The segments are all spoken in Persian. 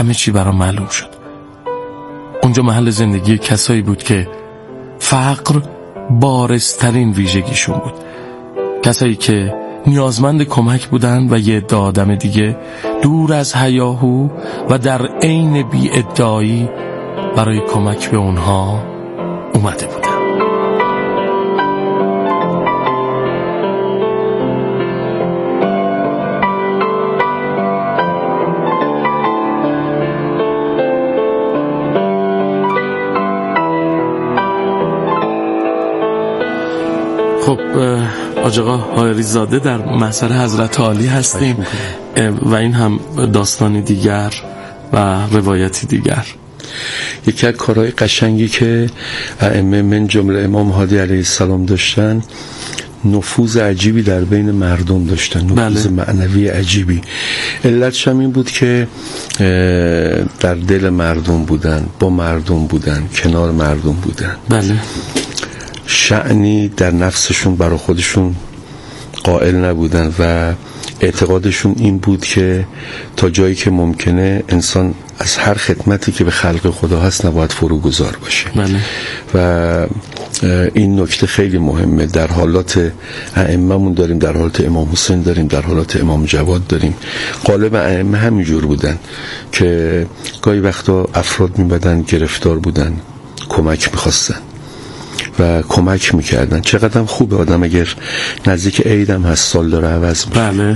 همه چی برام معلوم شد. اونجا محل زندگی کسایی بود که فقر بارزترین ویژگیشون بود، کسایی که نیازمند کمک بودن و یه عده آدم دیگه دور از هیاهو و در عین بی‌ادعایی برای کمک به اونها اومده بودن. خب حاج آقا حائری زاده در محضر حضرت عالی هستیم و این هم داستانی دیگر و روایتی دیگر. یکی از کارهای قشنگی که ائمه من جمله امام هادی علیه السلام داشتن، نفوذ عجیبی در بین مردم داشتن، نفوذ معنوی عجیبی. علتش هم این بود که در دل مردم بودن، با مردم بودن، کنار مردم بودن. بله. شأنی در نفسشون برای خودشون قائل نبودن و اعتقادشون این بود که تا جایی که ممکنه انسان از هر خدمتی که به خلق خدا هست نباید فروگذار باشه. بله. و این نکته خیلی مهمه. در حالات ائمه‌مون داریم، در حالات امام حسین داریم، در حالات امام جواد داریم. غالب ائمه همینجور بودن که گاهی وقتا افراد میبدن گرفتار بودن، کمک میخواستن و کمک میکردن. چقدر خوبه آدم اگر نزدیک عیدم هست، سال داره عوض میشه. بله.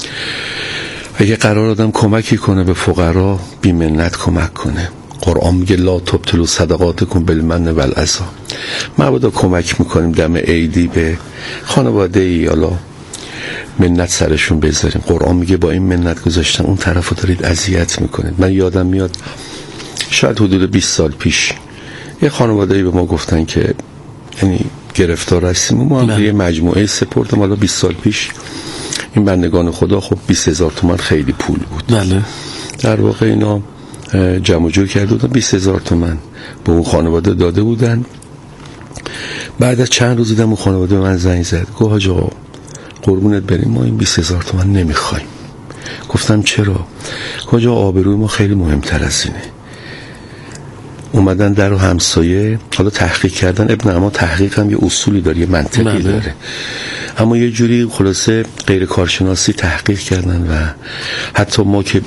اگه قرار آدم کمکی کنه به فقرا، بی منت کمک کنه. قرآن میگه لا تبطلوا صدقاتکم بالمن والعزا. ما باید کمک میکنیم دم عیدی به خانواده ای، حالا منت سرشون بذاریم. قرآن میگه با این منت گذاشتن اون طرفو دارید اذیت میکنید. من یادم میاد شاید حدود 20 سال پیش یه خانواده ای به ما گفتن که یعنی گرفتار هستیم. ما هم یه مجموعه سپردم، حالا 20 سال پیش این بندگان خدا، خب 20,000 تومان خیلی پول بود. بله. در واقع اینا جمع جور کرده بودن، 20,000 تومان به اون خانواده داده بودن. بعد از چند روز دیدم اون خانواده به من زنگ زد، گفت حاج آقا قربونت بریم ما این 20,000 تومان نمیخوایم. گفتم چرا؟ حاج آقا آبروی ما خیلی مهمتر از اینه. اومدن در همسایه، حالا تحقیق کردن، ابن اما تحقیق هم یه اصولی داره، یه منطقی داره، اما یه جوری خلاصه غیر کارشناسی تحقیق کردن و حتی ما که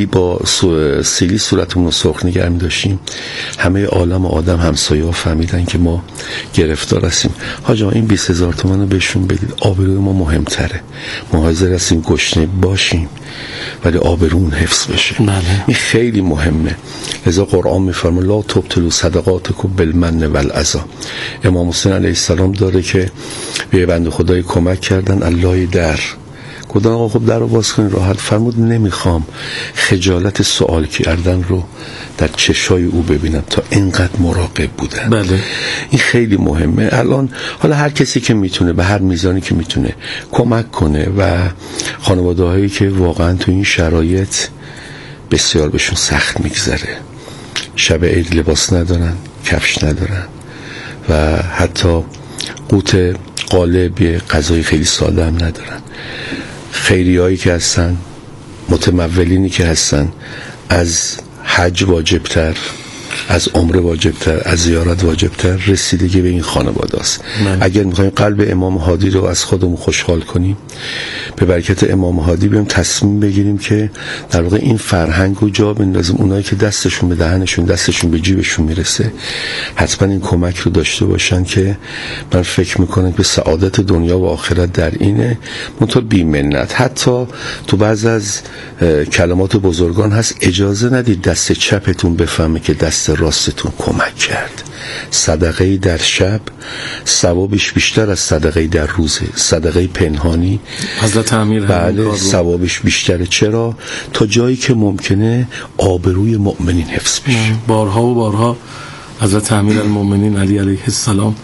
سیلی صورتمون رو سرخ نگه می‌داشتیم، همه عالم و آدم همسایه ها فهمیدن که ما گرفتار هستیم. حاج آقا این 20,000 تومان رو بهشون بدید، آبروی ما مهمتره. ما حاضر هستیم گشنه باشیم ولی آبرومون حفظ بشه. این خیلی مهمه. لذا قرآن میفرمه لا تبطلوا صدقاتکم بالمن والعزا. امام حسین علیه السلام داره که به بنده خدای کمک کردن، الله در گفتن آقا خب در رو باز کنید راحت. فرمود نمیخوام خجالت سوال کردن رو در چشای او ببینم، تا اینقدر مراقب بودن. بله. این خیلی مهمه. الان حالا هر کسی که میتونه به هر میزانی که میتونه کمک کنه و خانواده هایی که واقعا تو این شرایط بسیار بهشون سخت میگذره، شب عید لباس ندارن، کفش ندارن و حتی قوت قالب غذای خیلی ساده هم ندارن، خیریایی که هستن، متمولینی که هستن، از حج واجبتر، از عمره واجبتر، از زیارت واجبتر رسیدگی به این خانواده است. اگر میخوایم قلب امام هادی رو از خودمون خوشحال کنیم، به برکت امام هادی بیام تصمیم بگیریم که در واقع این فرهنگ رو جا بندازیم. اونایی که دستشون به دهنشون، دستشون به جیبشون میرسه، حتما این کمک رو داشته باشن که من فکر میکنم که سعادت دنیا و آخرت در اینه. منتها بی منت. حتی تو بعض از کلمات بزرگان هست اجازه ندید دست چپتون بفهمه که دست راستتون کمک کرد. صدقه در شب ثوابش بیشتر از صدقه در روزه. صدقه پنهانی حضرت امیر بله ثوابش بیشتره. چرا؟ تا جایی که ممکنه آبروی مؤمنین حفظ بشه. بارها و بارها حضرت امیرالمؤمنین علی علیه السلام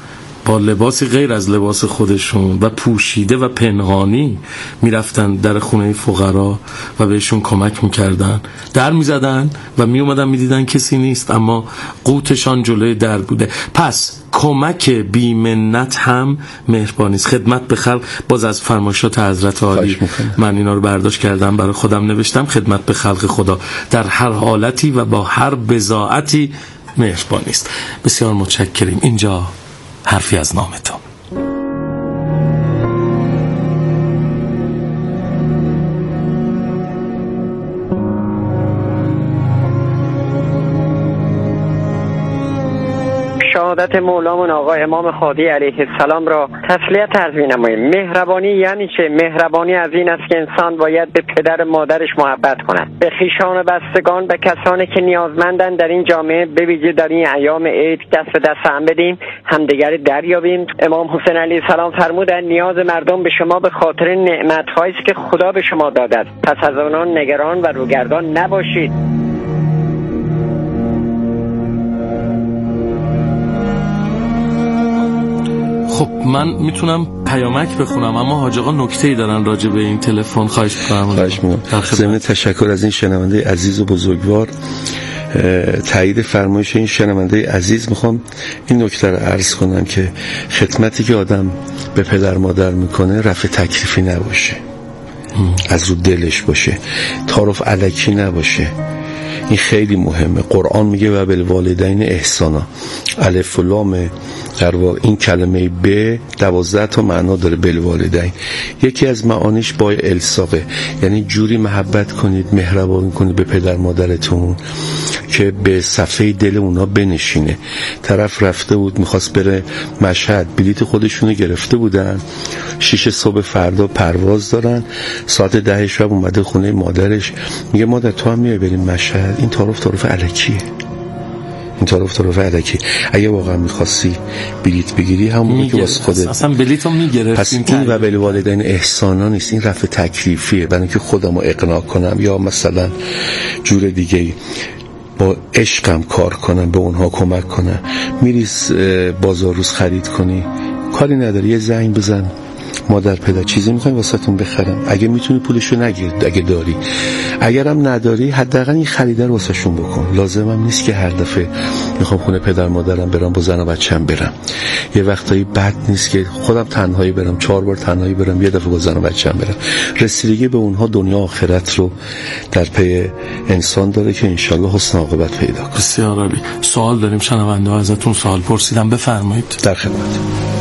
با لباسی غیر از لباس خودشون و پوشیده و پنهانی میرفتن در خونه فقرا و بهشون کمک میکردن، در میزدن و میومدن میدیدن کسی نیست، اما قوتشان جلوی در بوده. پس کمک بی‌منت هم مهربانی است. خدمت به خلق، باز از فرمایشات حضرت عالی من اینا رو برداشت کردم، برای خودم نوشتم. خدمت به خلق خدا در هر حالتی و با هر بضاعتی مهربانی است. بسیار متشکریم. اینجا حرفی از نام تو. شهادت مولامون آقا امام خادی علیه السلام را تسلیت عرض می‌نماییم. مهربانی یعنی چه؟ مهربانی از این است که انسان باید به پدر و مادرش محبت کند، به خویشان و بستگان و کسانی که نیازمندند در این جامعه، به ویژه در این ایام عید دست به دست هم بدیم، همدیگر دریابیم. امام حسین علیه السلام فرمودند نیاز مردم به شما به خاطر نعمت‌هایی است که خدا به شما داده است، پس از آنان نگران و روگردان نباشید. خب من میتونم پیامک بخونم، اما حاج آقا نکته‌ای دارن راجع به این تلفن. خواهش می‌کنم. ضمن تشکر از این شنونده عزیز و بزرگوار، تایید فرمایش این شنونده عزیز، میخوام این نکته رو عرض کنم که خدمتی که آدم به پدر مادر میکنه رفع تکلیفی نباشه، از رو دلش باشه، تعارف الکی نباشه. این خیلی مهمه. قرآن میگه و بالوالدین احسانا. الف و لام در واقع این کلمه ب 12 تا معنا داره. بالوالدین یکی از معانیش با الساقه، یعنی جوری محبت کنید، مهربانی کنید به پدر مادرتون که به صفحه دل اونا بنشینه. طرف رفته بود میخواست بره مشهد، بلیط خودشونو گرفته بودن، 6 صبح فردا پرواز دارن، ساعت 10 شب اومده خونه مادرش، میگه مادر تو هم میای بریم مشهد؟ این تعارف الکیه. این تعارف الکی. اگه واقعا می‌خواستی بلیط بگیری همون که واسه خودت اصلا بلیطو میگرفت. پس این و بالوالدین احسانا نیست، این رفع تکلیفیه. برای اینکه خودمو اقناع کنم یا مثلا جور دیگه با عشقم کار کنم، به اونها کمک کنم. میری بازار روز خرید کنی، کاری نداری، یه زنگ بزن مادر پدر چیزی میخوایم واسهتون بخرم، اگه میتونی پولشو نگیر، اگه داری، اگرم نداری حداقل این خریده رو واسهشون بکن. لازمم نیست که هر دفعه میخوام خونه پدر مادرم برم با زن و بچه‌م برم. یه وقتایی بد نیست که خودم تنهایی برم، 4 بار تنهایی برم، یه دفعه با زن و بچه‌م برم. رسیدگی به اونها دنیا آخرت رو در پی انسان داره که انشالله حسن عاقبت پیدا کنه. بسیار عالی. سوال داریم شنونده ها ازتون سوال پرسیدم، بفرمایید. در خدمت.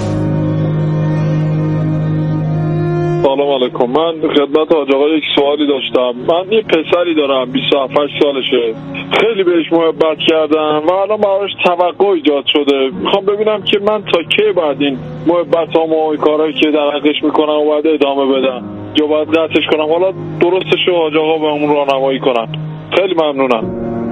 سلام علیکم. من خدمت حاج آقا یک سوالی داشتم. من یه پسری دارم 27 سالشه، خیلی بهش محبت کردم و الان براش توقع ایجاد شده. میخوام ببینم که من تا کی بعد این محبتامو و کارهایی که در حقش میکنم و بعد ادامه بدم یا باید قطعش کنم؟ حالا درستش رو حاج آقا بهمون راهنمایی کنن. خیلی ممنونم.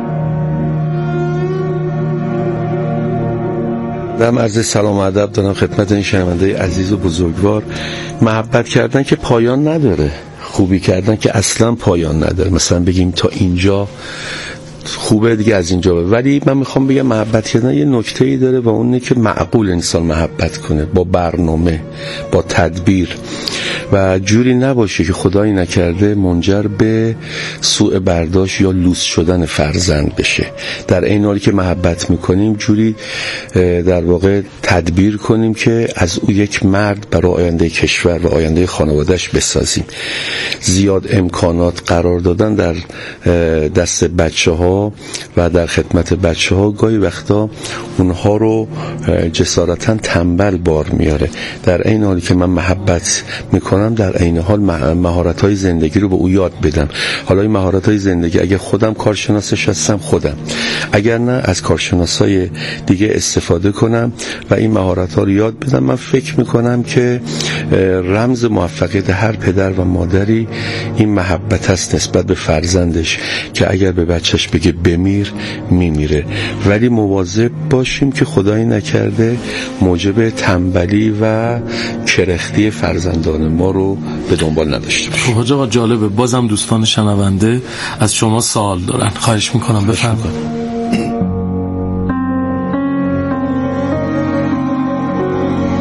دم عرض سلام و ادب دارم خدمت این شنونده عزیز و بزرگوار. محبت کردن که پایان نداره، خوبی کردن که اصلا پایان نداره. مثلا بگیم تا اینجا خوبه دیگه، از اینجا به. ولی من میخوام بگم محبت کردن یه نکته‌ای داره و اونه که معقول انسان محبت کنه، با برنامه، با تدبیر و جوری نباشه که خدایی نکرده منجر به سوء برداشت یا لوس شدن فرزند بشه. در این حالی که محبت میکنیم جوری در واقع تدبیر کنیم که از او یک مرد برای آینده کشور و آینده خانوادهش بسازیم. زیاد امکانات قرار دادن در دست بچه ها و در خدمت بچه ها گاهی وقتا اونها رو جسارتا تنبل بار میاره. در این حالی که من محبت میکنم در عین حال مهارت‌های زندگی رو به او یاد بدم. حالا این مهارت‌های زندگی اگه خودم کارشناسش هستم خودم، اگر نه از کارشناسای دیگه استفاده کنم و این مهارت‌ها رو یاد بدم. من فکر میکنم که رمز موفقیت هر پدر و مادری این محبت است نسبت به فرزندش که اگر به بچهش بگه بمیر میمیره. ولی مواظب باشیم که خدایی نکرده موجب تنبلی و کرختی فرزندان ما رو به دنبال نداشته باشیم. حاج آقا جالبه، بازم دوستان شنونده از شما سوال دارن، خواهش میکنم بفرمایید.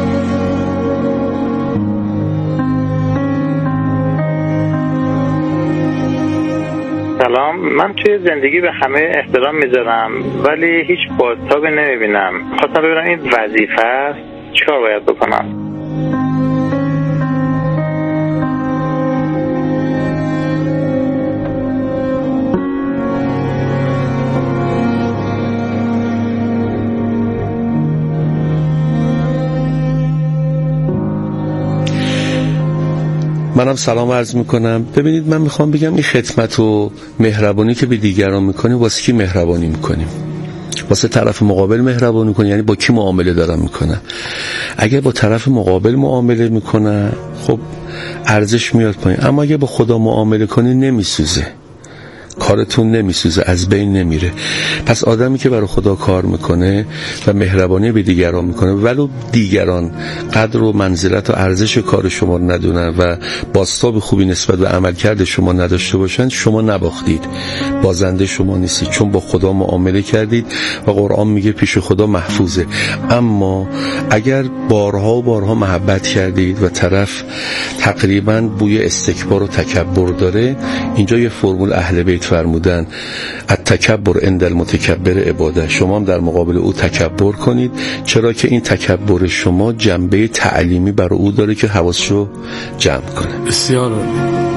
سلام. من توی زندگی به همه احترام میذارم ولی هیچ بازتابی نمیبینم. خواستم ببینم این وظیفه است، چیکار باید بکنم؟ منم سلام عرض میکنم. ببینید، من میخوام بگم این خدمت و مهربانی که به دیگران میکنیم واسه کی مهربانی میکنیم؟ واسه طرف مقابل مهربانی میکنیم، یعنی با کی معامله دارم میکنم. اگه با طرف مقابل معامله میکنم خب ارزش میاد پایین، اما اگه با خدا معامله کنی نمیسوزه، کارتون نمیسوزه، از بین نمیره. پس آدمی که برای خدا کار میکنه و مهربانی به دیگران میکنه ولو دیگران قدر و منزلت و ارزش کار شما رو ندونن و بازتاب خوبی نسبت به عملکرد شما نداشته باشن، شما نباختید، بازنده شما نیستید، چون با خدا معامله کردید و قرآن میگه پیش خدا محفوظه. اما اگر بارها و بارها محبت کردید و طرف تقریبا بوی استکبار و تکبر داره، اینجا یه فرمول اهل بیت فرمودن التکبر عند المتکبر عباده. شما هم در مقابل او تکبر کنید، چرا که این تکبر شما جنبه تعلیمی برای او داره که حواسشو جمع کنه. بسیار عالی.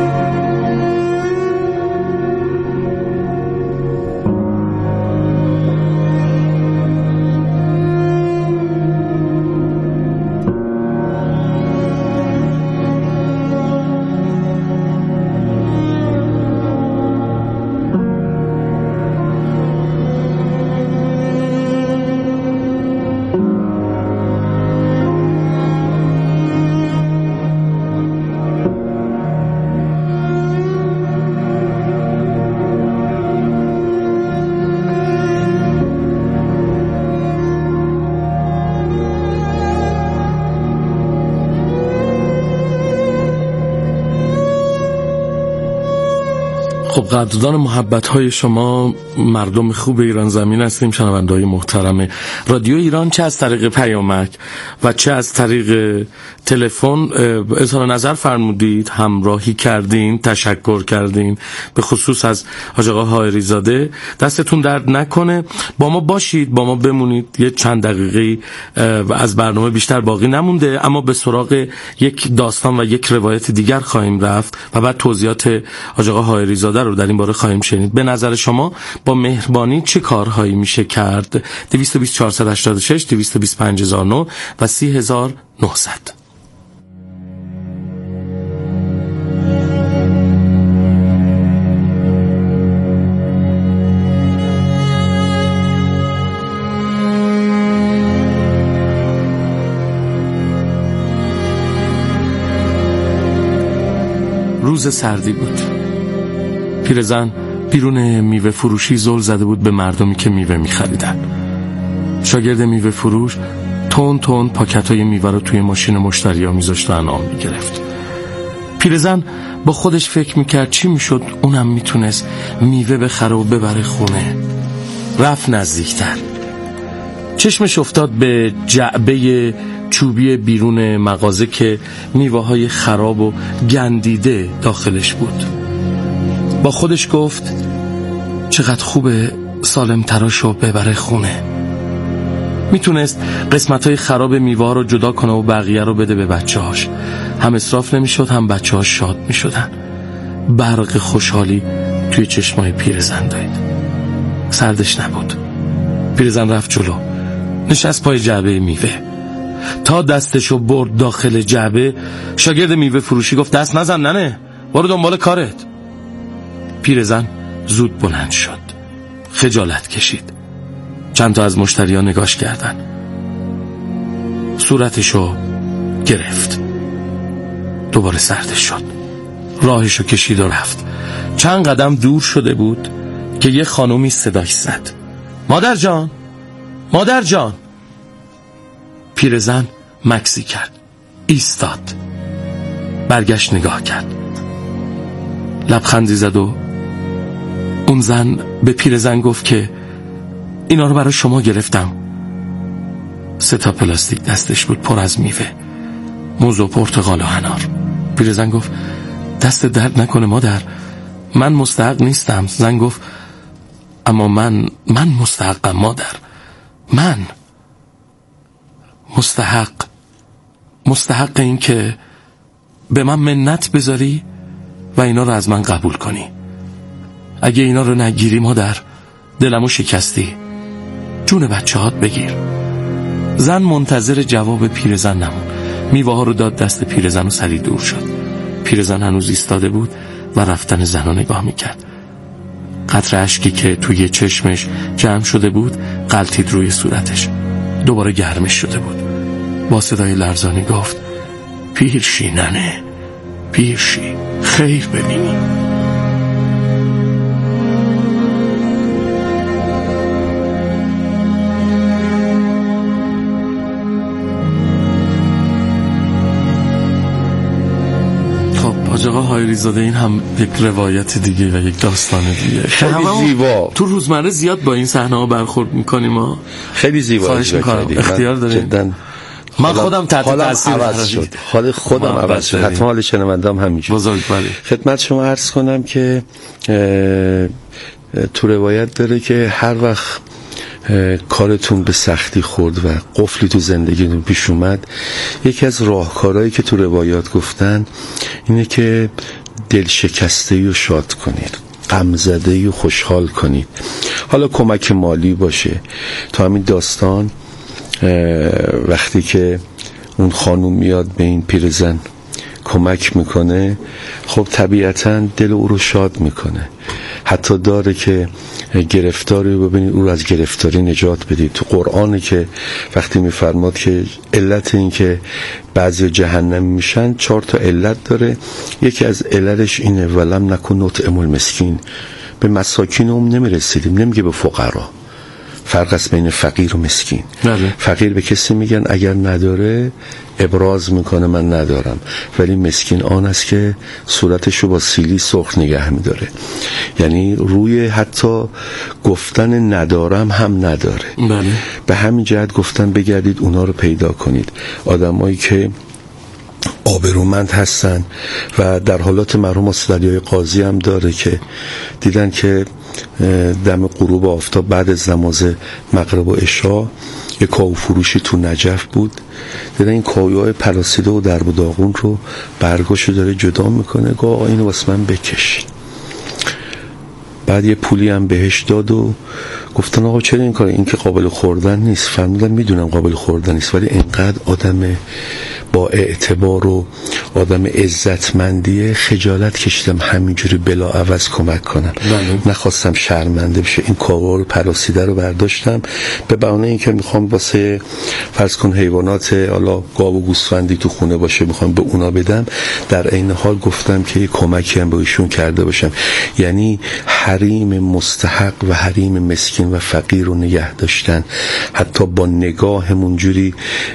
خب قدردان محبت‌های شما مردم خوب ایران زمین هستیم. شنونده‌های محترم رادیو ایران، چه از طریق پیامک و چه از طریق تلفن اظهار نظر فرمودید، همراهی کردین، تشکر کردین، به خصوص از حاج آقا حائری زاده. دستتون درد نکنه، با ما باشید، با ما بمونید. یه چند دقیقه از برنامه بیشتر باقی نمونده، اما به سراغ یک داستان و یک روایت دیگر خواهیم رفت و بعد توضیحات حاج آقا حائری زاده رو در این باره خواهیم شنید. به نظر شما با مهربانی چه کارهایی میشه کرد؟ 220 486 225 009 و 30900. روز سردی بود. پیرزن بیرون میوه فروشی زل زده بود به مردمی که میوه میخریدن. شاگرد میوه فروش تون تون پاکت‌های میوه رو توی ماشین مشتری‌ها میذاشت و انعام میگرفت. پیرزن با خودش فکر میکرد چی میشد اونم میتونست میوه بخره و ببره خونه. رفت نزدیکتر. چشمش افتاد به جعبه چوبی بیرون مغازه که میوه‌های خراب و گندیده داخلش بود. با خودش گفت چقدر خوبه سالم تراشو ببره خونه. میتونست قسمت‌های خراب میوه رو جدا کنه و بقیه رو بده به بچه‌هاش. هم اسراف نمیشد، هم بچه‌هاش شاد میشدن. برق خوشحالی توی چشمای پیرزن دوید. سردش نبود. پیرزن رفت جلو، نشست پای جعبه میوه. تا دستشو برد داخل جعبه، شاگرد میوه فروشی گفت دست نزن ننه، برو دنبال کارت. پیرزن زود بلند شد، خجالت کشید. چند تا از مشتریان نگاش کردن، صورتشو گرفت. دوباره سردش شد، راهشو کشید و رفت. چند قدم دور شده بود که یه خانومی صداش زد، مادر جان، مادر جان. پیرزن مکسی کرد، ایستاد، برگشت نگاه کرد، لبخندی زد و اون زن به پیرزن گفت که اینا رو برای شما گرفتم. 3 تا پلاستیک دستش بود پر از میوه، موز و پرتقال و انار. پیرزن گفت دست درد نکنه مادر، من مستحق نیستم. زن گفت اما من مستحقم مادر. من مستحق این که به من منت بذاری و اینا رو از من قبول کنی. اگه اینا رو نگیری مادر، دلمو شکستی، جون بچه‌هات بگیر. زن منتظر جواب پیرزن نمون. میوه ها رو داد دست پیرزن و سری دور شد. پیرزن هنوز ایستاده بود و رفتن زن رو نگاه میکرد. قطره اشکی که توی چشمش جمع شده بود غلتید روی صورتش. دوباره گرمش شده بود. با صدای لرزانی گفت پیرشی ننه، پیرشی، خیر ببینی. حاج آقا هایریزاده این هم یک روایت دیگه و یک داستان دیگه. خیلی زیبا. تو روزمره زیاد با این صحنه ها برخورد میکنیم ما. خیلی زیبا. خواهش میکنم اختیار داریم. من خودم تحت تاثیر عوض شد. حال خودم عوض شد. حتما حال شنونده‌ام همینجوره. بزرگواری. خدمت شما عرض کنم که تو روایت داره که هر وقت کارتون به سختی خورد و قفلی تو زندگیتون پیش اومد، یکی از راهکارهایی که تو روایات گفتن اینه که دل شکسته‌ای رو شاد کنید، غم زده‌ای رو خوشحال کنید. حالا کمک مالی باشه. تو همین داستان وقتی که اون خانوم میاد به این پیرزن کمک میکنه، خب طبیعتاً دل او رو شاد میکنه. حتی داره که گرفتاری ببینید او رو از گرفتاری نجات بدید. تو قرآنه که وقتی میفرماد که علت این که بعضی جهنم میشن 4 تا علت داره. یکی از علتش اینه ولم نکن نطعم المسکین، به مساکین نمیرسیدیم. نمیگه به فقرا. فرق است بین فقیر و مسکین. فقیر به کسی میگن اگر نداره ابراز میکنه من ندارم، ولی مسکین آن است که صورتشو با سیلی سرخ نگه میداره، یعنی روی حتی گفتن ندارم هم نداره. بله. به همین جهت گفتن بگردید اونا رو پیدا کنید، آدمایی که آبرومند هستن. و در حالات مرحوم استادیای قاضی هم داره که دیدن که دم غروب آفتاب بعد از نماز مغرب و عشا یک کاهو فروشی تو نجف بود، دیدن این کاهوهای پلاسیده و درب و داغون رو برگاشو داره جدا میکنه. گفت آقا اینو واسه من بکش. بعد یه پولی هم بهش داد و گفتن آقا چرا این کار، این که قابل خوردن نیست. فرمودن میدونم قابل خوردن نیست، ولی اینقدر آدم با اعتبار و آدم عزتمندیه، خجالت کشیدم همینجوری بلا عوض کمک کنم. نخواستم شرمنده بشه. این کاغذ پراسیده رو برداشتم به بهانه اینکه میخوام واسه فرض کن حیوانات حالا گاو و گوسفندی تو خونه باشه میخوام به اونا بدم، در عین حال گفتم که یه کمکی هم به ایشون کرده باشم. یعنی حریم مستحق و حریم مسکین و فقیر رو نگه داشتن، حتی با نگاهمون جوری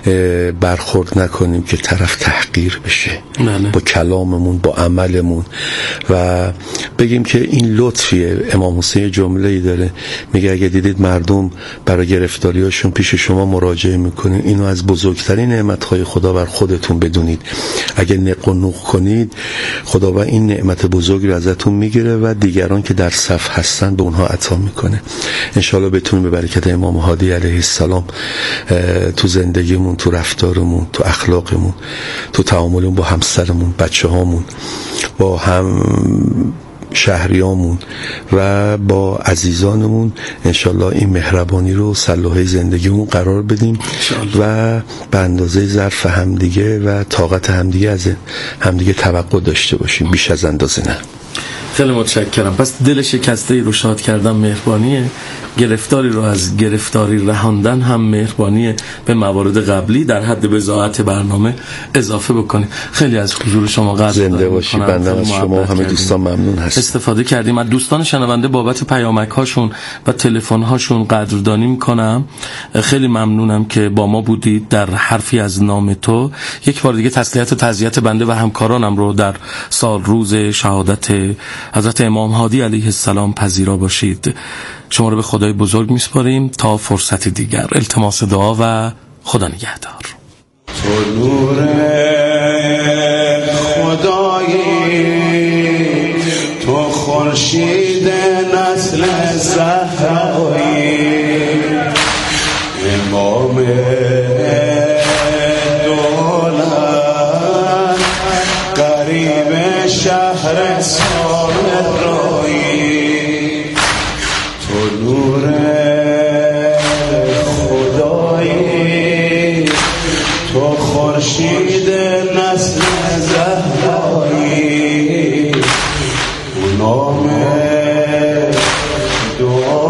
برخورد نکنیم که طرف تحقیر بشه. با کلاممون، با عملمون، و بگیم که این لطفیه. امام حسین جمله‌ای داره میگه اگه دیدید مردم برای گرفتاریاشون پیش شما مراجعه میکنین، اینو از بزرگترین نعمت‌های خدا بر خودتون بدونید. اگه نق و نوق کنید خداوند این نعمت بزرگی رو ازتون میگیره و دیگران که در صف هستن به اونها عطا میکنه. انشالله بتونیم به برکت امام هادی علیه السلام تو زندگیمون، تو رفتارمون، تو اخلاقمون، تو تعاملمون با همسرمون، بچه هامون، با هم شهریامون و با عزیزانمون انشالله این مهربانی رو سلوحه زندگیمون قرار بدیم و به اندازه ظرف همدیگه و طاقت همدیگه از همدیگه توقع داشته باشیم، بیش از اندازه نه. خیلی متشکرم. پس دل شکسته‌ای رو شاد کردن مهربانیه، گرفتاری رو از گرفتاری رهاندن هم مهربانیه. به موارد قبلی در حد بضاعت برنامه اضافه بکنیم. خیلی از حضور شما قدردان زنده باشی. بنده از شما همه دوستان ممنون هستم. استفاده کردیم از دوستان شنونده بابت پیامک هاشون و تلفن هاشون قدردانی میکنم. خیلی ممنونم که با ما بودید. در حرفی از نام تو یک بار دیگه تسلیت و تعزیت بنده و همکارانم رو در سال روز شهادت حضرت امام هادی علیه السلام پذیرا باشید. شما رو به خدای بزرگ میسپاریم تا فرصت دیگر. التماس دعا و خدا نگهدار. تو نور خدایی، تو خورشید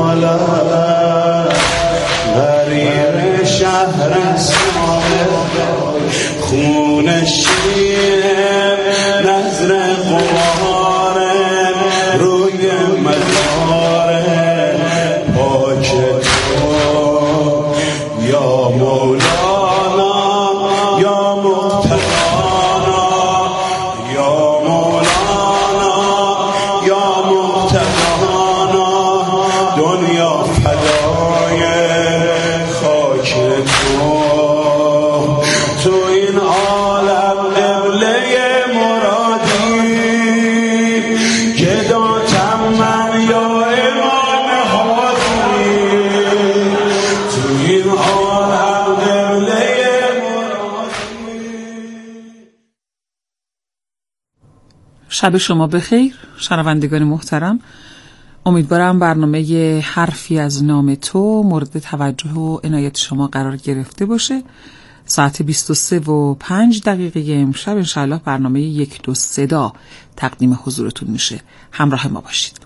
مالم غریب شهر سماله خون شیر نظر قماره روی مزاره پاک تو یا مولانا یا مقتدانا یا مولانا یا مقتدانا دنیا فدای خاک تو این عالم قبله مرادی گداتم من یا امام هادی تو این عالم قبله مرادی. شب شما بخیر شنوندگان محترم، امیدوارم برنامه حرفی از نام تو مورد توجه و عنایت شما قرار گرفته باشه. ساعت 23:05 امشب انشاءالله برنامه 1 2 صدا تقدیم حضورتون میشه. همراه ما باشید.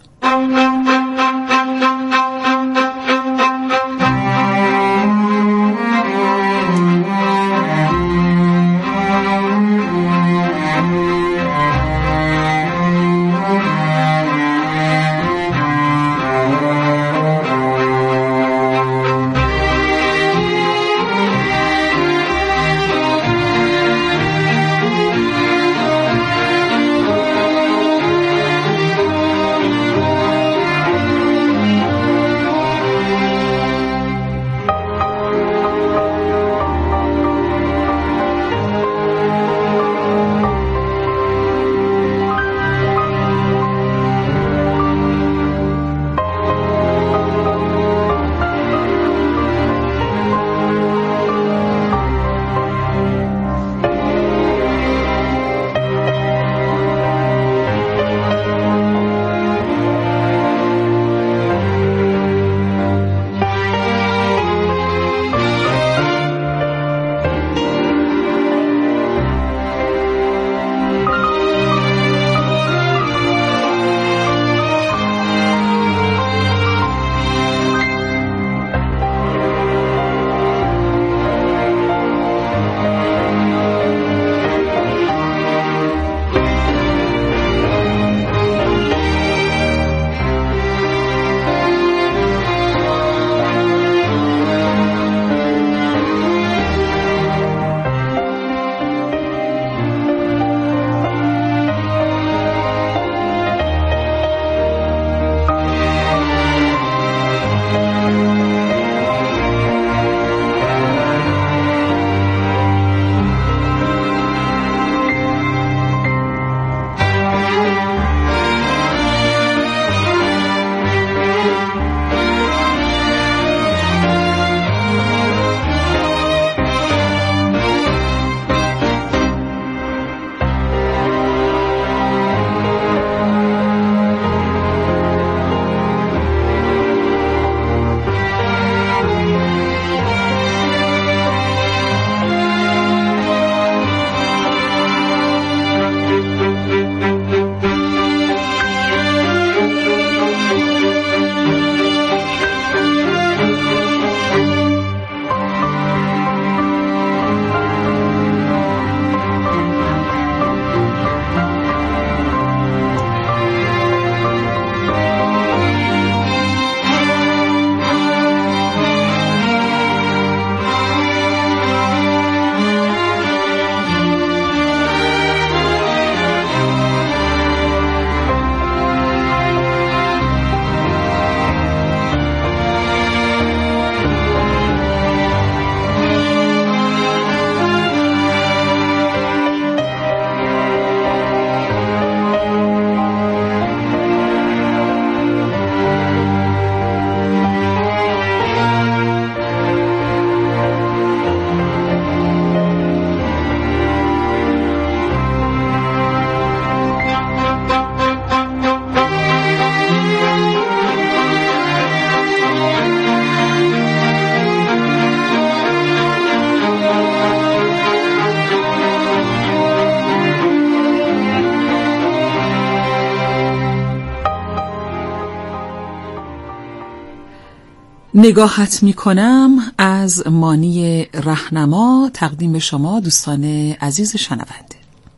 نگاهت میکنم از مانی رهنما، تقدیم شما دوستان عزیز شنونده.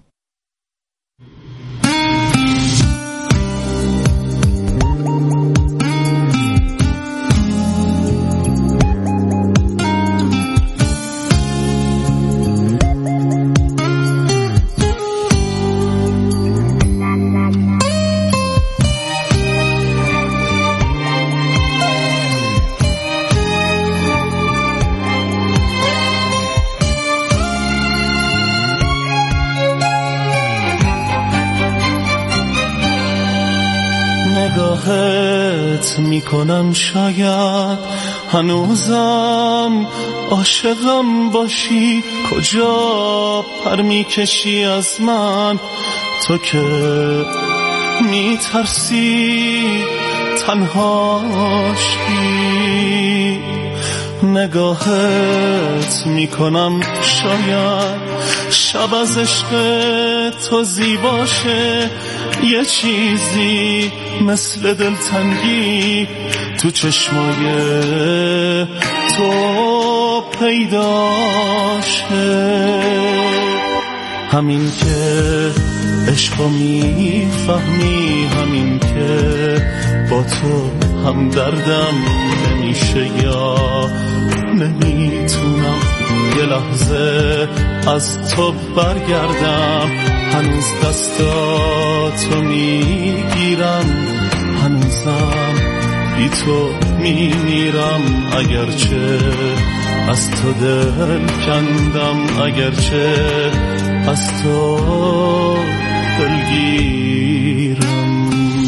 نگاهت میکنم شاید هنوزم عاشقم باشی، کجا پر میکشی از من تو که میترسی تنهاشی. نگاهت میکنم شاید شب از عشق تو زیباشه، یه چیزی مثل دلتنگی تو چشمای تو پیداشه. همین که عشقو میفهمی، همین که با تو هم دردم نمیشه یا نمیتونم یه لحظه از تو برگردم. هنوز دستاتو میگیرم، هنوزم بی تو میمیرم، اگرچه از تو دل کندم، اگرچه از تو دلگیرم.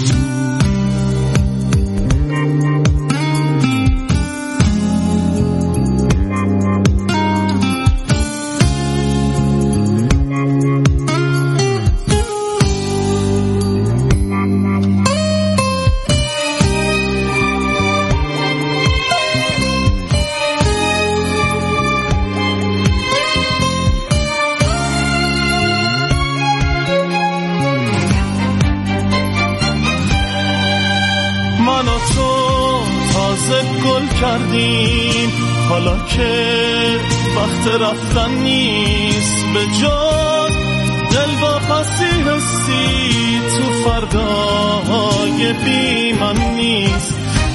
گل کردیم حالا که وقت رفتن نیست، به جان دل واپسی حسی تو فردای بی من نیست.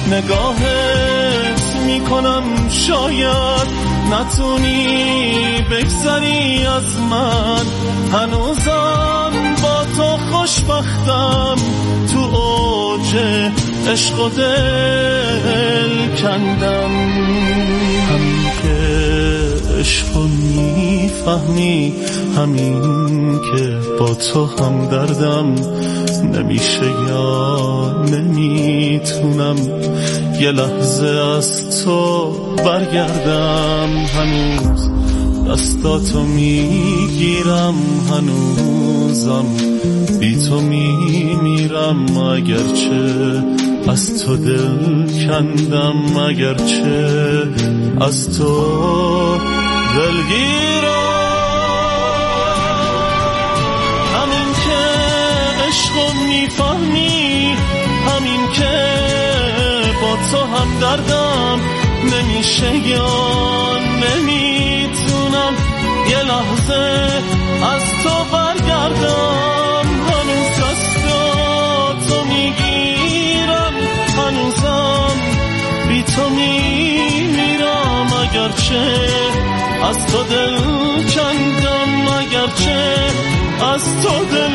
نگاهت میکنم شاید نتونی بگذری از من، هنوزم با تو خوشبختم، تو اوج عشق و دل کندم. همین که عشق و میفهمی، همین که با تو هم دردم نمیشه یا نمیتونم یه لحظه از تو برگردم. هنوز دستاتو میگیرم، هنوزم بی تو میمیرم، اگرچه از تو دل کندم، اگرچه از تو دلگیرم. همین که عشقو میفهمی، همین که با تو هم دردم نمیشه یا نمیتونم یه لحظه از تو برگردم. هنوز دستاتو میگیرم، هنوزم بی تو میمیرم، اگرچه از تو دل کندم، اگرچه از تو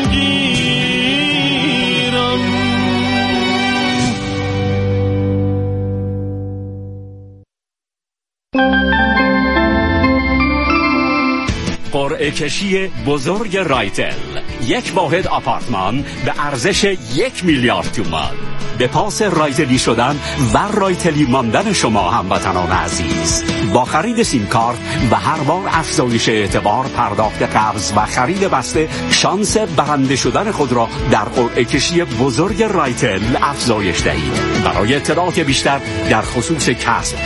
دلگیرم. قرعه کشی بزرگ رایتل، یک واحد آپارتمان به ارزش 1 میلیارد تومان. به پاس رایتلی شدن و رایتلی ماندن شما هموطنان عزیز، با خرید سیم کارت و هر بار افزایش اعتبار، پرداخت قبض و خرید بسته، شانس برنده شدن خود را در قرعه کشی بزرگ رایتل افزایش دهید. برای اطلاعات بیشتر در خصوص کسب